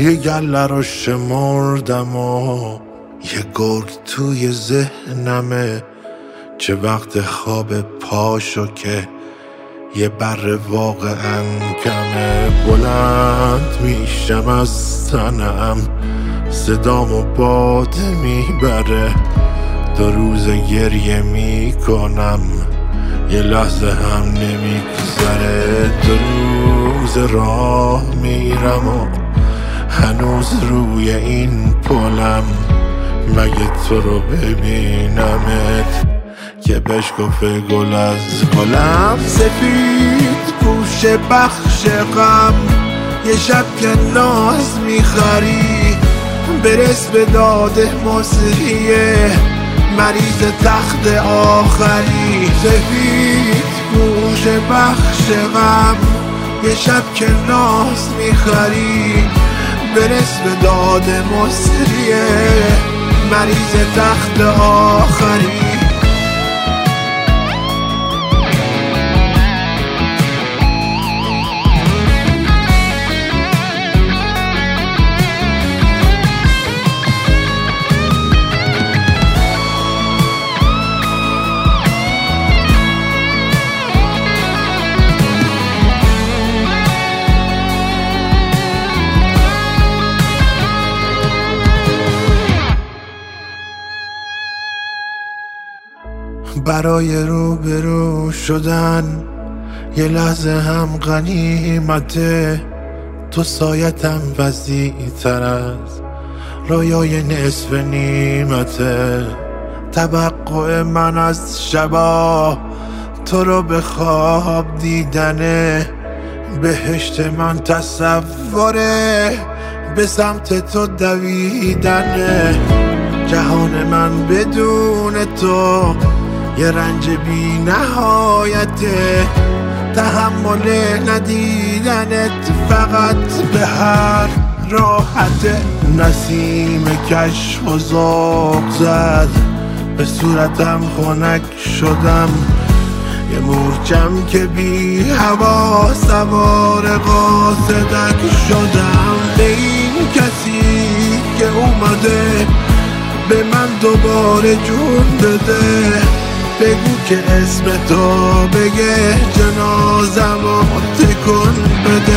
یه گله رو شمردم و یه گرگ توی ذهنمه. چه وقت خواب پاشو که یه بر واقعا کمه. بلند میشم از تنم، صدامو باد میبره. 2 روز گریه میکنم، یه لحظه هم نمیگذره. 2 روز راه میرم و هنوز روی این پلم. مگه تو رو ببینمت که بشکفه گل از گلم. سفید پوش بخش غم، یه شب که ناز میخری. برس به داده مصریه، مریض تخت آخری. سفید پوش بخش غم، یه شب که ناز میخری. برس به داده مصریه، مریض تخت آخری. برای روبرو شدن یه لحظه هم غنیمته. تو سایتم وسیع تر از رویای نصف نیمته. توقع من از شبا تو رو به خواب دیدنه. بهشت من تصوره، به سمت تو دویدنه. جهان من بدون تو یه رنج بی نهایته. تحمل ندیدنت فقط به هر راحته. نسیم کشف و ذوق زد، به صورتم خنک شدم. یه مورچم که بی هوا سوار قاصدک شدم. به این کسی که اومده به من دوباره جون بده. بگو که اسم تو بگه، جنازمو تکون بده.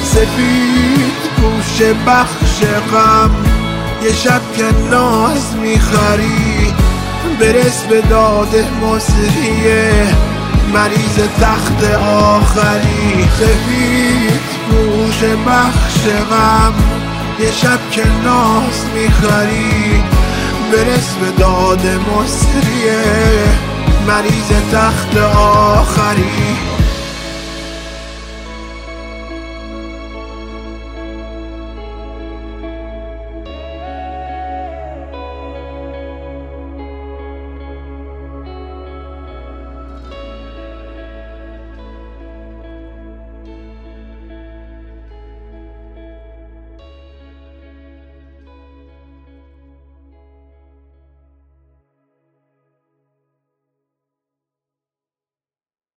سفید پوش بخش غم، یه شب که ناز میخری. برس به داده مصریه، مریض تخت آخری. سفید پوش بخش غم، یه شب که ناز میخری. برس به داده مصریه، مریض تخت آخری.